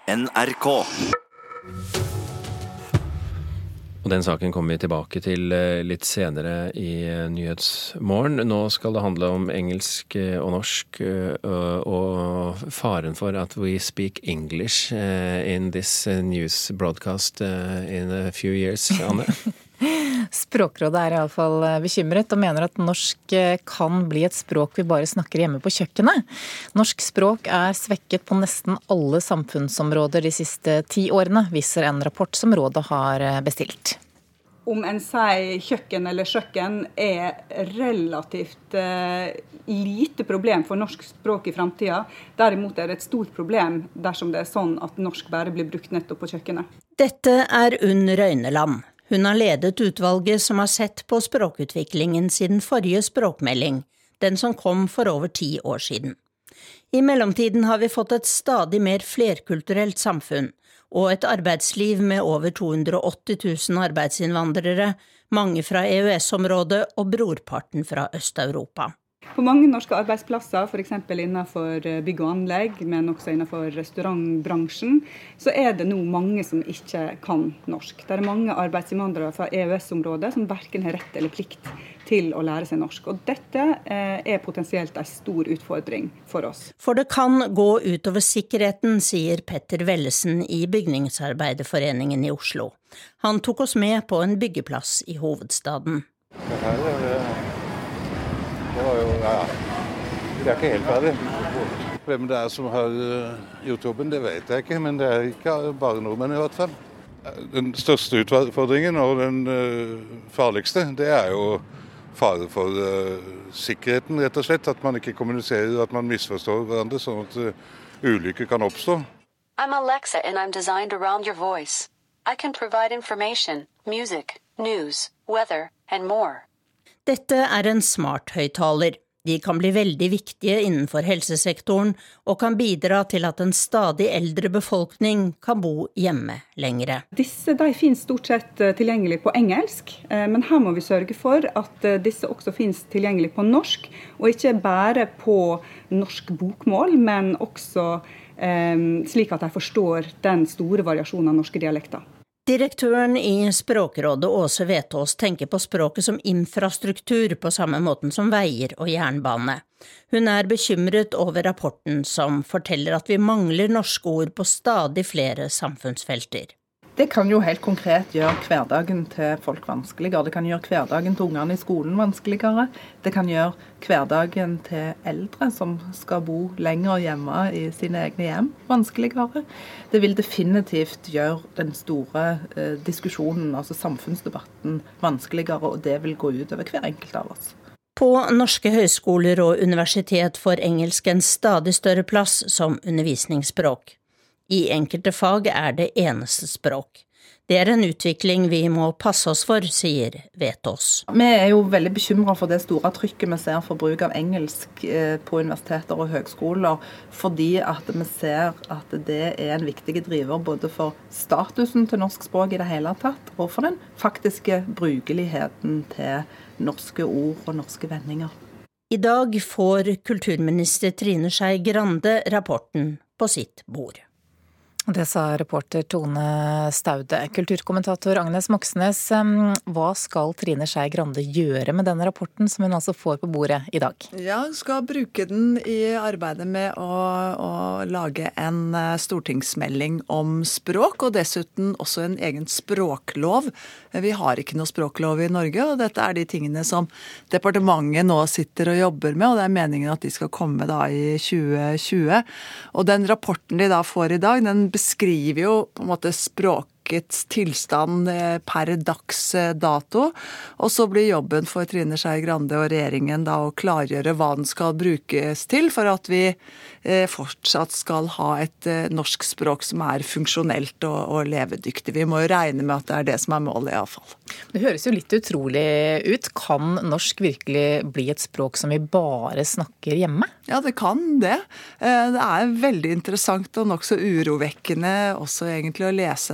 NRK. Og den saken kommer vi tilbake til litt senere i Nyhetsmorgen. Nå skal det handle om engelsk og norsk og faren for at we speak English in this news broadcast in a few years, Anne. Språkrådet er i alle fall bekymret og mener at norsk kan bli et språk vi bare snakker hjemme på kjøkkenet. Norsk språk er svekket på nesten alle samfunnsområder de siste 10 årene, viser en rapport som rådet har bestilt. Om en sier kjøkken eller kjøkken er relativt lite problem for norsk språk i fremtiden. Derimot er det et stort problem dersom det er sånn at norsk bare blir brukt nettopp på kjøkkenet. Dette er Unn Røyneland. Hun har ledet utvalget som har sett på språkutviklingen siden forrige språkmelding, den som kom for over 10 år siden. I mellomtiden har vi fått et stadig mer flerkulturelt samfunn, og et arbeidsliv med over 280 000 arbeidsinnvandrere, mange fra EØS-området og brorparten fra Øst-Europa. På mange norske arbeidsplasser, for eksempel innenfor bygg og anlegg, men også innenfor restaurantbransjen, så er det nå mange som ikke kan norsk. Det er mange arbeidsinnvandrere fra EØS-området som hverken har rett eller plikt til å lære seg norsk. Og dette er potensielt en stor utfordring for oss. For det kan gå utover sikkerheten, sier Petter Wellesen i Bygningsarbeiderforeningen i Oslo. Han tok oss med på en byggeplass i hovedstaden. Det var jo, det er ikke helt ferdig. Hvem det er som har gjort jobben, det vet jeg ikke, men det er ikke bare nordmenn i hvert fall. Den største utfordringen og den farligste, det er jo fare for sikkerheten, rett og slett. At man ikke kommuniserer, at man misforstår hverandre, sånn at ulykker kan oppstå. I'm Alexa and I'm designed around your voice. I can provide information, music, news, weather and more. Dette er en smart-høyttaler. De kan bli veldig viktige innenfor helsesektoren og kan bidra til at en stadig eldre befolkning kan bo hjemme lengre. Disse finnes stort sett tilgjengelig på engelsk, men her må vi sørge for at disse også finnes tilgjengelig på norsk, og ikke bare på norsk bokmål, men også slik at de forstår den store variasjonen av norske dialekter. Direktøren i Språkrådet Åse Vetås tenker på språket som infrastruktur på samme måten som veier og jernbane. Hun er bekymret over rapporten som forteller at vi mangler norske ord på stadig flere samfunnsfelter. Det kan jo helt konkret gjøre hverdagen til folk vanskeligere. Det kan gjøre hverdagen til ungene i skolen vanskeligere. Det kan gjøre hverdagen til eldre som skal bo lenger hjemme i sine egne hjem vanskeligere. Det vil definitivt gjøre den store diskusjonen, altså samfunnsdebatten, vanskeligere, og det vil gå ut over hver enkelt av oss. På norske høyskoler og universitet får engelsk en stadig større plass som undervisningsspråk. I enkelte fag er det eneste språk. Det er en utvikling vi må passe oss for, sier Vetås. Vi er jo veldig bekymret for det store trykket vi ser for bruk av engelsk på universiteter og høgskoler, fordi at vi ser at det er en viktig driver både for statusen til norsk språk i det hele tatt, og for den faktiske brukeligheten til norske ord og norske vendinger. I dag får kulturminister Trine Skei Grande rapporten på sitt bord. Det sa reporter Tone Staude. Kulturkommentator Agnes Moxnes, hva skal Trine Skei Grande gjøre med denne rapporten som hun altså får på bordet i dag? Ja, hun skal bruke den i arbeidet med å lage en stortingsmelding om språk, og dessuten også en egen språklov. Vi har ikke noe språklov i Norge, og dette er de tingene som departementet nå sitter og jobber med, og det er meningen at de skal komme da i 2020. Og den rapporten de da får i dag, den beskriver jo på en måte språkets tilstand per dags dato, og så blir jobben for Trine Skei Grande og regjeringen da å klargjøre hva den skal brukes til, for at vi fortsatt skal ha et norsk språk som er funksjonelt og levedyktig. Vi må jo regne med at det er det som er målet i alle fall. Det høres jo litt utrolig ut. Kan norsk virkelig bli et språk som vi bare snakker hjemme? Ja, det kan det. Det er veldig interessant og nok så urovekkende også egentlig å lese denne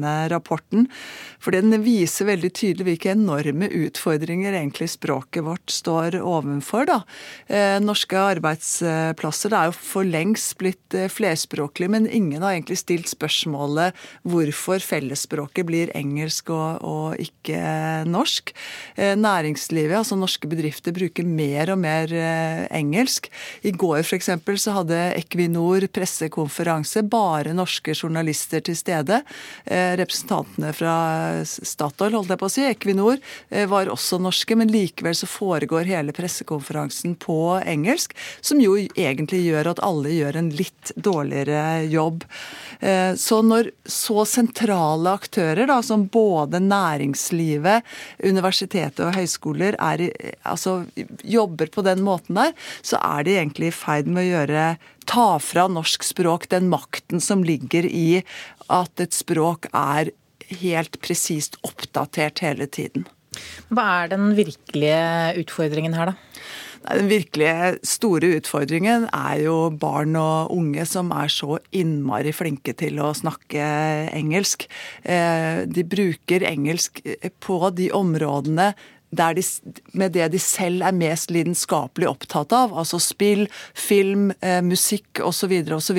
denne rapporten. For den viser veldig tydelig hvilke enorme utfordringer egentlig språket vårt står overfor. Da. Norske arbeidsplasser er jo for lengst blitt flerspråklige, men ingen har egentlig stilt spørsmålet hvorfor fellesspråket blir engelsk og ikke norsk. Næringslivet, altså norske bedrifter, bruker mer og mer engelsk. I går for eksempel så hadde Equinor pressekonferanse, bare norske journalister til stede. Representantene fra Statoil, holdt jeg på å si, Equinor, var også norske, men likevel så foregår hele pressekonferansen på engelsk, som jo egentlig gjør at alle gjør en litt dårligere jobb. Så når så sentrale aktører, da, som både næringslivet, universitetet og høyskoler jobber på den måten der, så er de egentlig i ferd med å ta fra norsk språk den makten som ligger i at et språk er helt presist oppdatert hele tiden. Hva er den virkelige utfordringen her da? Den virkelige store utfordringen er jo barn og unge som er så innmari flinke til å snakke engelsk. De bruker engelsk på de områdene med det de selv er mest lidenskapelig opptatt av, altså spill, film, musikk osv.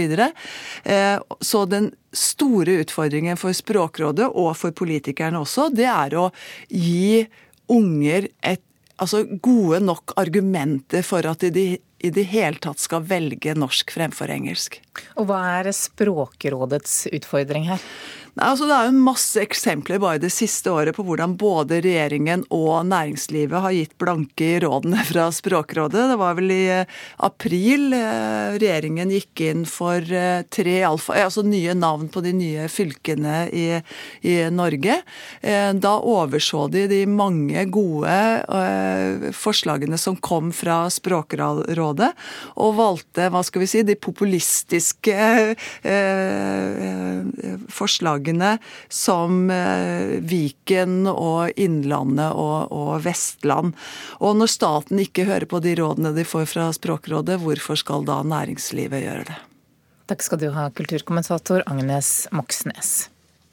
Så den store utfordringen for Språkrådet og for politikerne også, det er å gi unger gode nok argumenter for at de i det hele tatt skal velge norsk fremfor engelsk. Og hva er Språkrådets utfordring her? Det er jo masse eksempler bare det siste året på hvordan både regjeringen og næringslivet har gitt blanke i rådene fra Språkrådet. Det var vel i april regjeringen gikk inn for 3 nye navn på de nye fylkene i Norge. Da overså de mange gode forslagene som kom fra Språkrådet, og valgte, de populistiske forslagene som Viken og Innlandet og Vestland. Og når staten ikke hører på de rådene de får fra Språkrådet, hvorfor skal da næringslivet gjøre det? Takk skal du ha, kulturkommentator Agnes Moxnes.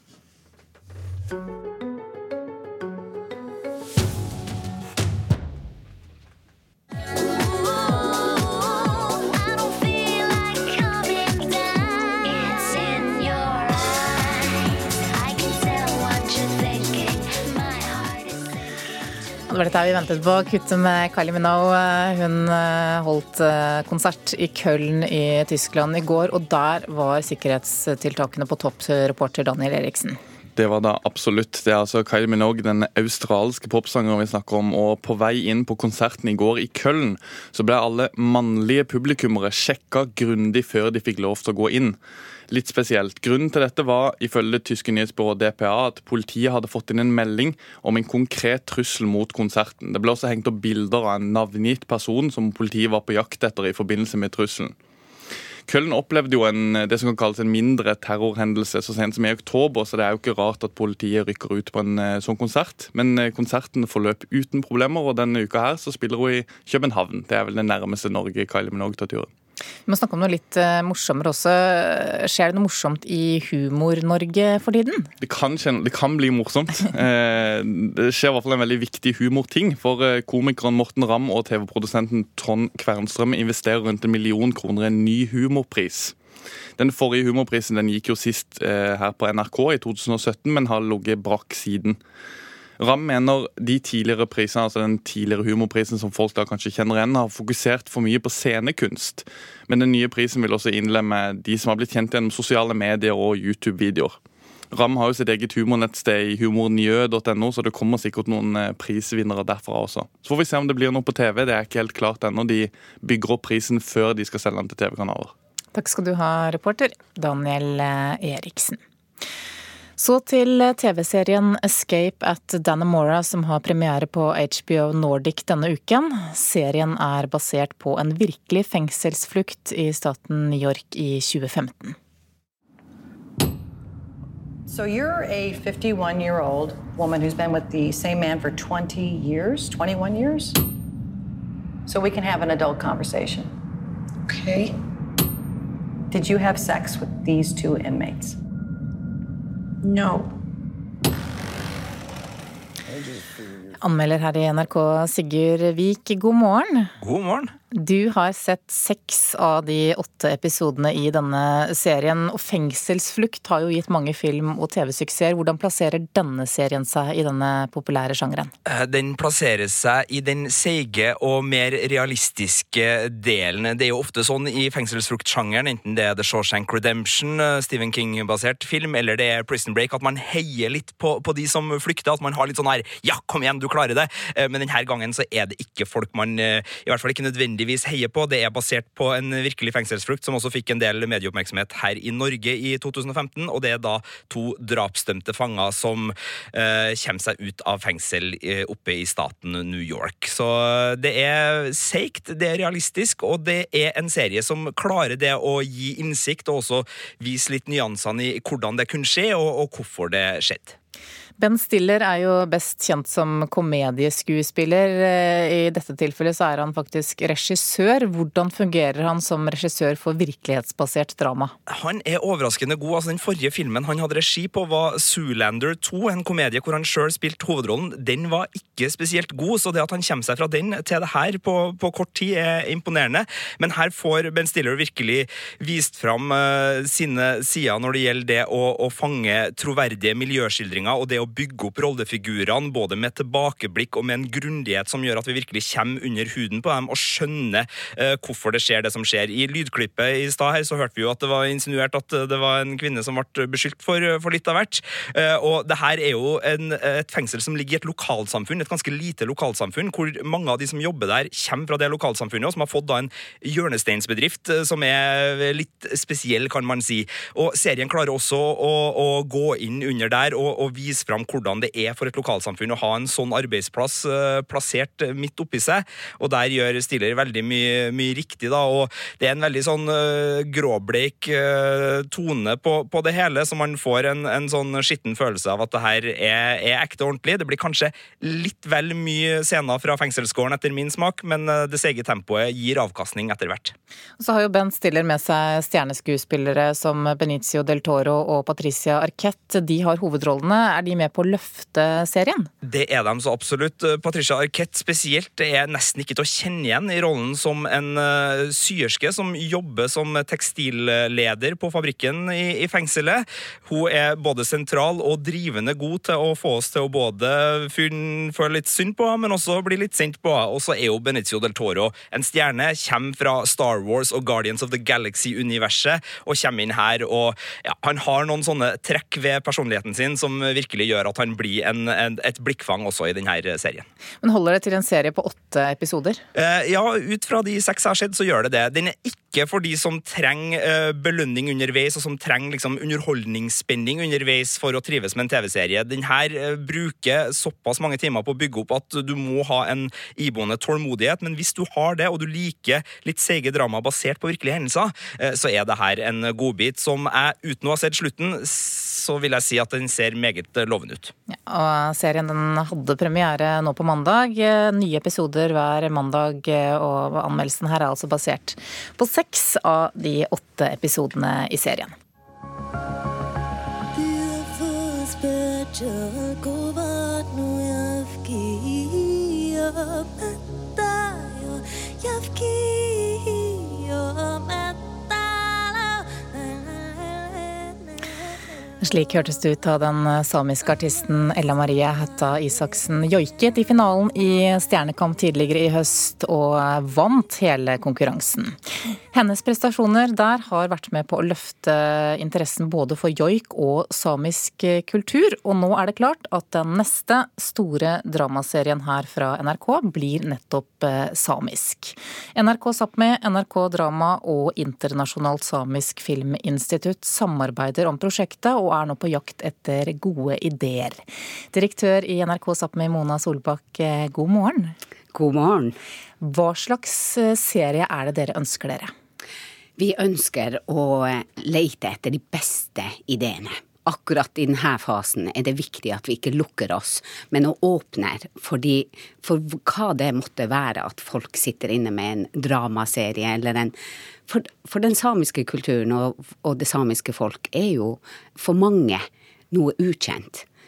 Det var dette vi ventet på, kutte med Kylie Minogue. Hun holdt konsert i Köln i Tyskland i går, og der var sikkerhetstiltakene på topp, reporter Daniel Eriksen. Det var da absolutt. Det er altså Kylie Minogue, den australske popsangeren vi snakker om, og på vei inn på konserten i går i Köln, så ble alle mannlige publikummere sjekket grundig før de fikk lov til å gå inn. Litt spesielt. Grunnen til dette var, ifølge det tyske nyhetsbyrået DPA, at politiet hadde fått inn en melding om en konkret trussel mot konserten. Det ble også hengt opp bilder av en navngitt person som politiet var på jakt etter i forbindelse med trusselen. Köln opplevde jo det som kan kalles en mindre terrorhendelse så sent som i oktober, så det er jo ikke rart at politiet rykker ut på en sånn konsert. Men konserten forløp uten problemer, og denne uka her så spiller hun i København. Det er vel det nærmeste Norge Kylie Minogue tar turen. Vi må snakke om noe litt morsommere også. Skjer det noe morsomt i Humor-Norge for tiden? Det kan bli morsomt. Det skjer i hvert fall en veldig viktig humorting, for komikeren Morten Ramm og TV-produsenten Trond Kvernstrøm investerer rundt 1 million kroner i en ny humorpris. Den forrige humorprisen den gikk jo sist her på NRK i 2017, men har ligget brakk siden. Ramm mener de tidligere prisene, altså den tidligere humorprisen som folk da kanskje kjenner igjen, har fokusert for mye på scenekunst. Men den nye prisen vil også innlemme de som har blitt kjent gjennom sosiale medier og YouTube-videoer. Ramm har jo sitt eget humornettsted i humornjø.no, så det kommer sikkert noen prisvinnere derfra også. Så får vi se om det blir noe på TV, det er ikke helt klart ennå. De bygger opp prisen før de skal selge den til TV-kanaler. Takk skal du ha, reporter Daniel Eriksen. Så til TV-serien Escape at Dannemora, som har premiere på HBO Nordic denne uken. Serien er basert på en virkelig fengselsflukt i staten New York i 2015. So you're a 51-year-old woman who's been with the same man for 20 years, 21 years? So we can have an adult conversation. Okay. Did you have sex with these 2 inmates? No. Anmelder her i NRK, Sigurd Vik, god morgen. God morgen. Du har sett 6 av de 8 episodene i denne serien, og Fengselsflukt har jo gitt mange film- og TV-suksesser. Hvordan plasserer denne serien seg i denne populære sjangeren? Den plasserer seg i den seige og mer realistiske delen. Det er jo ofte sånn i fengselsfluktsjangeren, enten det er The Shawshank Redemption, Stephen King-basert film, eller det er Prison Break, at man heier litt på de som flykter, at man har litt sånn her, ja, kom igjen, du klarer det. Men denne gangen så er det ikke folk man, i hvert fall ikke nødvendigvis heier på. Det er basert på en virkelig fengselsflukt, som også fikk en del medieoppmerksomhet her i Norge i 2015, og det er da 2 drapsdømte fanger som kommer seg ut av fengsel oppe i staten New York. Så det er seigt, det er realistisk, og det er en serie som klarer det å gi innsikt, og også vise litt nyansene i hvordan det kunne skje, og hvorfor det skjedde. Ben Stiller er jo best kjent som komedieskuespiller. I dette tilfellet så er han faktisk regissør. Hvordan fungerer han som regissør for virkelighetsbasert drama? Han er overraskende god. Altså, den forrige filmen han hadde regi på var Zoolander 2, en komedie hvor han selv spilte hovedrollen. Den var ikke spesielt god, så det at han kommer seg fra den til det her på kort tid er imponerende. Men her får Ben Stiller virkelig vist fram sine sider når det gjelder det å fange troverdige miljøskildringer, og det å bygge opp rollefigurene både med tilbakeblikk og med en grundighet som gjør at vi virkelig kommer under huden på dem og skjønner hvorfor det skjer det som skjer. I lydklippet i stad her så hørte vi jo at det var insinuert at det var en kvinne som ble beskyldt for litt av hvert. Og det her er jo et fengsel som ligger i et lokalsamfunn, et ganske lite lokalsamfunn, hvor mange av de som jobber der kommer fra det lokalsamfunnet, og som har fått da en hjørnesteinsbedrift som er litt spesiell, kan man si. Og serien klarer også å gå inn under der og vise fram hvordan det er for et lokalsamfunn å ha en sånn arbeidsplass plassert midt oppi seg, og der gjør Stiller veldig mye riktig da, og det er en veldig sånn gråbleik tone på det hele, så man får en sånn skitten følelse av at det her er ekte og ordentlig. Det blir kanskje litt vel mye scener fra fengselsgården etter min smak, men det sege tempoet gir avkastning etter hvert. Så har jo Ben Stiller med seg stjerneskuespillere som Benicio del Toro og Patricia Arquette. De har hovedrollene. Er de med på å løfte serien? Det er de så absolutt. Patricia Arquette spesielt er nesten ikke til å kjenne igjen i rollen som en syerske som jobber som tekstilleder på fabrikken i fengselet. Hun er både sentral og drivende god til å få oss til å både føle litt synd på henne, men også bli litt sint på henne. Og så er jo Benicio del Toro en stjerne, kommer fra Star Wars og Guardians of the Galaxy-universet, og kommer inn her, og ja, han har noen sånne trekk ved personligheten sin som virkelig gjør at han blir et blikkfang også i denne serien. Men holder det til en serie på 8 episoder? Ja, ut fra de 6 jeg har sett, så gjør det. Den er ikke for de som trenger belønning underveis, og som trenger liksom underholdningsspenning underveis for å trives med en TV-serie. Den her bruker såpass mange timer på å bygge opp at du må ha en iboende tålmodighet, men hvis du har det, og du liker litt seige drama basert på virkelige hendelser, så er det her en godbit som uten å ha sett slutten, så vil jeg si at den ser meget lovende ut. Ja, og serien den hadde premiere nå på mandag. Nye episoder hver mandag, og anmeldelsen her er altså basert på 6 av de 8 episodene i serien. Slik hørtes det ut av den samiske artisten Ella Marie Hætta Isaksen joiket i finalen i Stjernekamp tidligere i høst og vant hele konkurransen. Hennes prestasjoner der har vært med på å løfte interessen både for joik og samisk kultur, og nå er det klart at den neste store dramaserien her fra NRK blir nettopp samisk. NRK Sápmi, NRK Drama og Internasjonalt Samisk Filminstitutt samarbeider om prosjektet og er nå på jakt etter gode ideer. Direktør i NRK Sápmi, Mona Solbakk, god morgen. God morgen. Hva slags serie er det dere ønsker dere? Vi ønsker å lete etter de beste ideene. Akkurat i denne fasen er det viktig at vi ikke lukker oss, men å åpner for hva det måtte være at folk sitter inne med en dramaserie eller for den samiske kulturen og det samiske folk er jo for mange noe ukjent.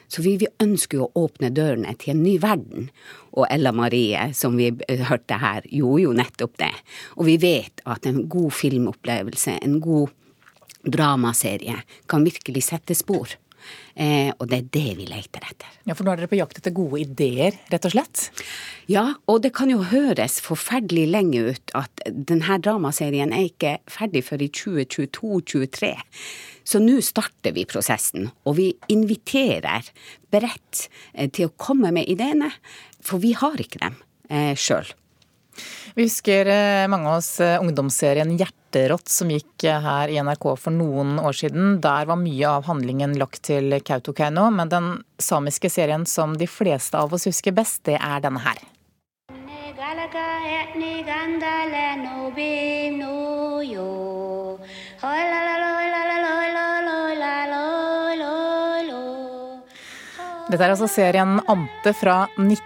Så vi ønsker jo å åpne dørene til en ny verden. Og Ella Marie, som vi hørte her, gjorde jo nettopp det. Og vi vet at en god filmopplevelse, en god dramaserie, kan virkelig sette spor. Og det det vi leter etter. Ja, for nå dere på jakt etter gode ideer, rett og slett? Ja, og det kan jo høres forferdelig lenge ut at denne dramaserien ikke ferdig før i 2022-2023. Så nå starter vi prosessen, og vi inviterer bredt til å komme med ideene, for vi har ikke dem selv. Vi husker mange av oss ungdomsserien Hjerterått som gikk her i NRK for noen år siden. Der var mye av handlingen lagt til Kautokeino, men den samiske serien som de fleste av oss husker best, det denne her. Dette altså serien Ante fra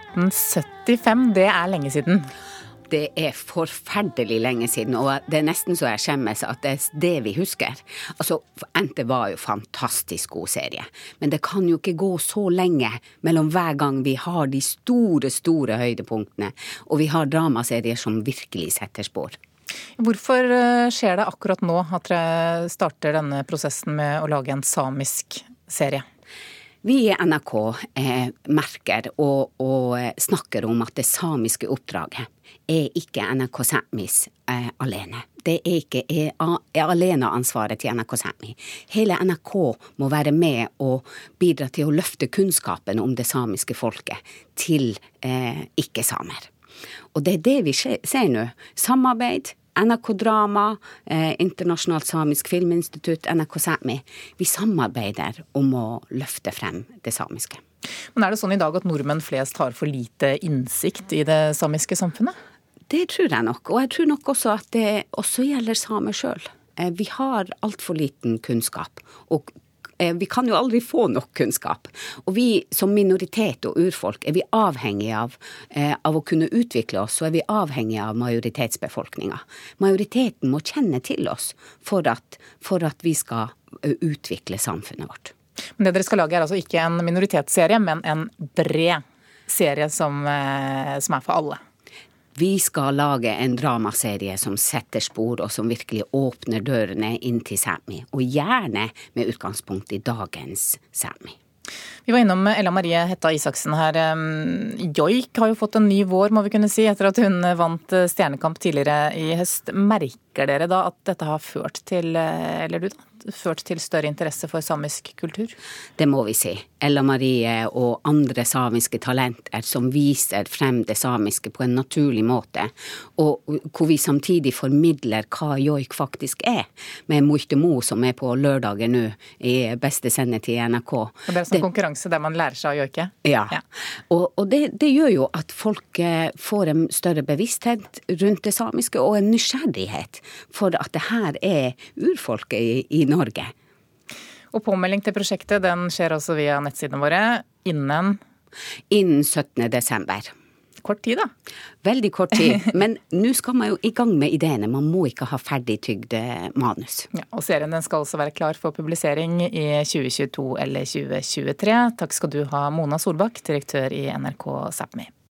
1975, det lenge siden. Det forferdelig lenge siden, og det nesten så jeg skjemmes at det det vi husker. Altså, Ante var jo fantastisk god serie, men det kan jo ikke gå så lenge mellom hver gang vi har de store høydepunktene, og vi har dramaserier som virkelig setter spor. Hvorfor skjer det akkurat nå at dere starter denne prosessen med å lage en samisk serie? Vi i NRK merker og snakker om at det samiske oppdraget ikke NRK Sápmis alene. Det ikke alene ansvaret til NRK Sápmi. Hele NRK må være med og bidra til å løfte kunnskapen om det samiske folket til ikke-samer. Og det det vi ser nå. Samarbeid, NRK-drama, Internasjonalt Samisk Filminstitutt, NRK Sápmi. Vi samarbeider om å løfte frem det samiske. Men det sånn i dag at nordmenn flest har for lite innsikt i det samiske samfunnet? Det tror jeg nok, og jeg tror nok også at det også gjelder samer selv. Vi har alt for liten kunnskap, og vi kan jo aldri få nok kunnskap. Og vi som minoritet og urfolk vi avhengige av å kunne utvikle oss, så vi avhengige av majoritetsbefolkningen. Majoriteten må kjenne til oss for at vi skal utvikle samfunnet vårt. Men det dere skal lage altså ikke en minoritetsserie, men en bred serie som for alle. Vi skal lage en dramaserie som setter spor og som virkelig åpner dørene inn til Sápmi, og gjerne med utgangspunkt i dagens Sápmi. Vi var innom Ella Marie Hætta Isaksen her. Joik har jo fått en ny vår, må vi kunne si, etter at hun vant Stjernekamp tidligere i høst. Merker dere da at dette har ført til større interesse for samisk kultur? Det må vi si. Ella Marie og andre samiske talenter som viser frem det samiske på en naturlig måte, og hvor vi samtidig formidler hva joik faktisk med Muhtemo som på lørdager nå i beste sendetid i NRK. Og det sånn konkurranse der man lærer seg å joike? Ja. Og det gjør jo at folk får en større bevissthet rundt det samiske og en nysgjerrighet for at det her urfolket i Norge. Og påmelding til prosjektet, den skjer også via nettsidene våre innen 17. desember. Kort tid da? Veldig kort tid, men nå skal man jo i gang med ideene. Man må ikke ha ferdigtygde manus. Ja, og serien den skal også være klar for publisering i 2022 eller 2023. Takk skal du ha, Mona Solbakk, direktør i NRK Sápmi.